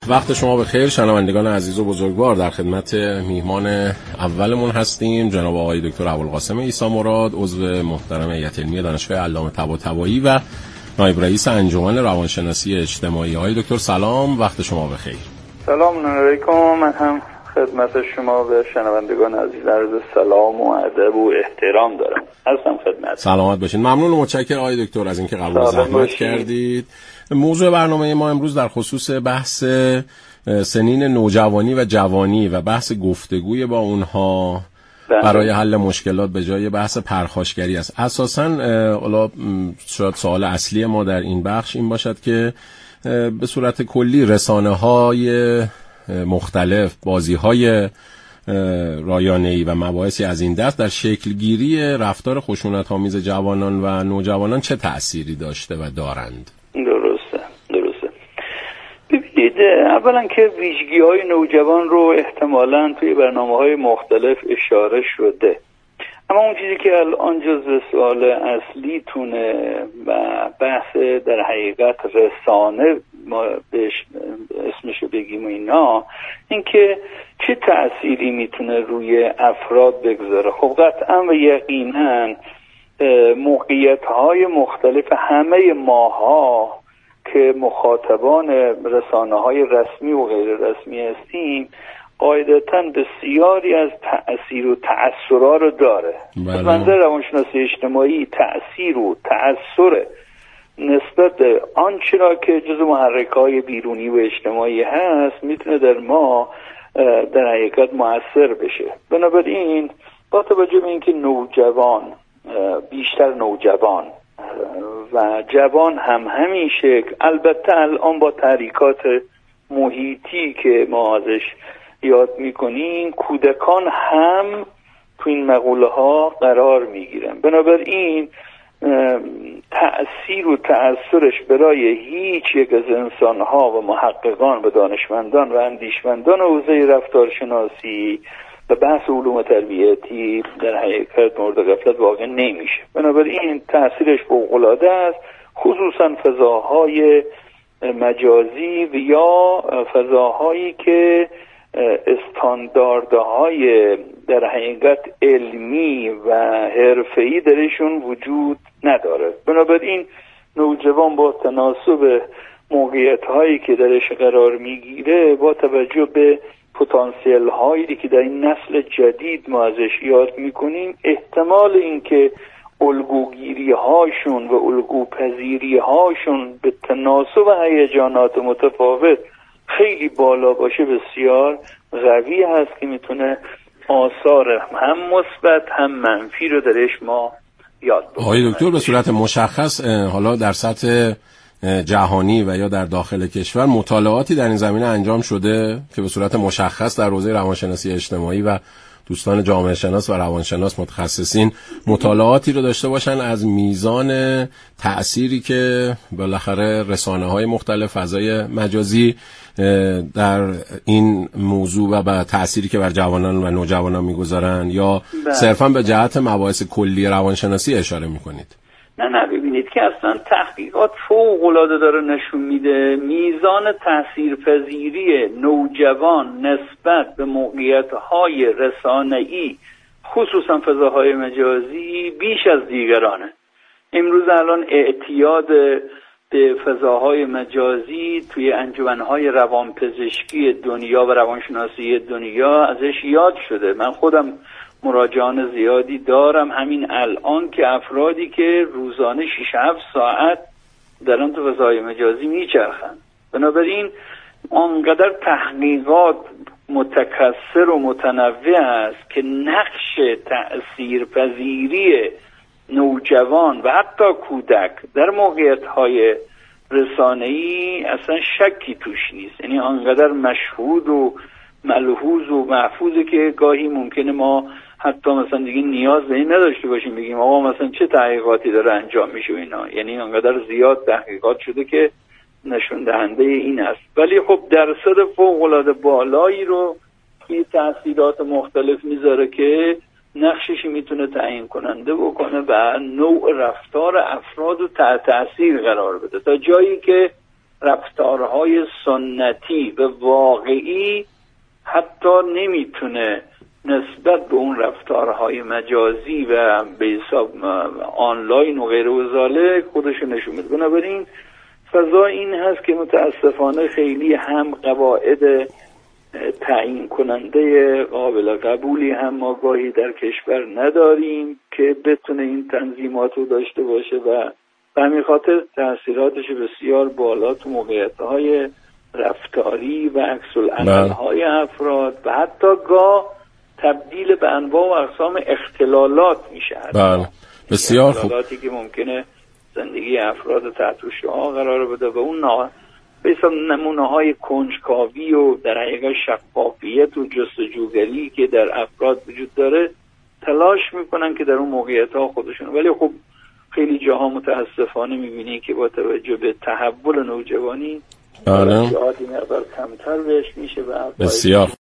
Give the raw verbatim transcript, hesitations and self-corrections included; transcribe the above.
وقت شما بخیر شنوندگان عزیز و بزرگوار. در خدمت میهمان اولمون هستیم جناب آقای دکتر ابوالقاسم عیسی مراد، عضو محترم هیئت علمی دانشگاه علامه طباطبایی و نایب رئیس انجمن روانشناسی اجتماعی. آقای دکتر سلام، وقت شما بخیر. سلام علیکم. من هم خدمت شما و شنوندگان عزیز عرض سلام و ادب و احترام دارم. هستم خدمت. سلامت باشین. ممنون و متشکرم آقای دکتر از اینکه قبول زحمت کردید. موضوع برنامه ما امروز در خصوص بحث سنین نوجوانی و جوانی و بحث گفتگوی با اونها برای حل مشکلات به جای بحث پرخاشگری است. اساساً حالا شاید سوال اصلی ما در این بخش این باشد که به صورت کلی رسانه‌های مختلف، بازی‌های رایانه‌ای و مباحثی از این دست در شکلگیری رفتار خشونت‌آمیز جوانان و نوجوانان چه تأثیری داشته و دارند؟ درسته درسته ببینید، اولا که ویژگی‌های نوجوان رو احتمالاً توی برنامه‌های مختلف اشاره شده، اما اون چیزی که الان جزو سوال اصلی تونه و بحث در حقیقت رسانه ما بهش اسمشو بگیم و اینا، این که چه تأثیری میتونه روی افراد بگذاره. خب قطعا و یقینا موقعیت‌های مختلف همه ماها که مخاطبان رسانه‌های رسمی و غیر رسمی هستیم قاعدتاً بسیاری از تأثیر و تأثیرها رو داره. از منظر روانشناسی اجتماعی تأثیر و تأثیر نسبت آنچه را که جزو محرک‌های بیرونی و اجتماعی هست میتونه در ما در حقیقت مؤثر بشه. بنابراین با توجه به اینکه نوجوان، بیشتر نوجوان و جوان هم همین شکل، البته الان با تحریکات محیطی که ما ازش یاد میکنیم کودکان هم تو این مقوله ها قرار میگیرن. بنابراین تأثیر و تأثیرش برای هیچ یک از انسان ها و محققان و دانشمندان و اندیشمندان حوزه رفتارشناسی و بحث علوم تربیتی در حقیقت مورد غفلت واقع نمیشه. بنابراین تأثیرش فوق‌العاده است، خصوصا فضاهای مجازی و یا فضاهایی که استانداردهای در حقیقت علمی و حرفه‌ای درشون وجود نداره. بنابراین نوجوان با تناسب موقعیت‌هایی که درش قرار میگیره، با توجه به پتانسیل هایی که در این نسل جدید ما ازش یاد میکنیم، احتمال اینکه الگوگیری هاشون و الگوپذیری هاشون به تناسب هیجانات متفاوت خیلی بالا باشه بسیار قوی هست که میتونه آثار هم مثبت هم منفی رو درش ما یاد بکنیم. آقای دکتر به صورت مشخص حالا در سطح جهانی و یا در داخل کشور مطالعاتی در این زمینه انجام شده که به صورت مشخص در حوزه روانشناسی اجتماعی و دوستان جامعه شناس و روانشناس متخصصین مطالعاتی رو داشته باشن از میزان تأثیری که بالاخره رسانه‌های مختلف، فضای مجازی در این موضوع و به تأثیری که بر جوانان و نوجوانان میگذارن، یا صرفاً به جهت مباحث کلی روانشناسی اشاره میکنید؟ نه نه ببینید که اصلا تحقیقات فوق‌العاده داره نشون میده میزان تاثیرپذیری نوجوان نسبت به موقعیت‌های رسانه‌ای خصوصا فضاهای مجازی بیش از دیگرانه. امروز الان اعتیاد به فضاهای مجازی توی انجمن‌های روانپزشکی دنیا و روانشناسی دنیا ازش یاد شده. من خودم مراجعان زیادی دارم همین الان که افرادی که روزانه شش هفت ساعت دارن تو فضای مجازی میچرخن. بنابراین آنقدر تحقیقات متکثر و متنوع است که نقش تأثیرپذیری نوجوان و حتی کودک در موقعیت‌های رسانه‌ای اصلا شکی توش نیست. یعنی آنقدر مشهود و ملحوظ و محفوظه که گاهی ممکنه ما حتی مثلا دیگه نیاز به این نداشته باشیم بگیم آقا مثلا چه تحقیقاتی داره انجام میشه اینا. یعنی انقدر زیاد تحقیقات شده که نشون دهنده این است. ولی خب درصد فوق العاده بالایی رو توی تاثیرات مختلف میذاره که نقشش میتونه تعیین کننده بکنه و نوع رفتار افراد رو تحت تاثیر قرار بده، تا جایی که رفتارهای سنتی و واقعی حتی نمیتونه نسبت به اون رفتارهای مجازی و به حساب آنلاین و غیر و ذالک خودش نشون میده. بنابراین فضا این هست که متاسفانه خیلی هم قواعد تعیین کننده قابل قبولی هم ما گاهی در کشور نداریم که بتونه این تنظیمات رو داشته باشه و به همین خاطر تاثیراتش بسیار بالا تو موقعیت‌های رفتاری و عکس العمل‌های افراد و حتی گاه تبدیل به انواع و اقسام اختلالات میشه. بله بسیار خوب. اختلالاتی که ممکنه زندگی افراد تحت شعاع قرار بده و اون نا... به حساب نمونه‌های کنجکاوی و در حقیقت شفافیت و جستجوگری که در افراد وجود داره تلاش میکنن که در اون موقعیت‌ها خودشون، ولی خب خیلی جاها متاسفانه میبینی که با توجه به تحول نوجوانی بله جهاتی مقدار کمتر بهش میشه و بسیار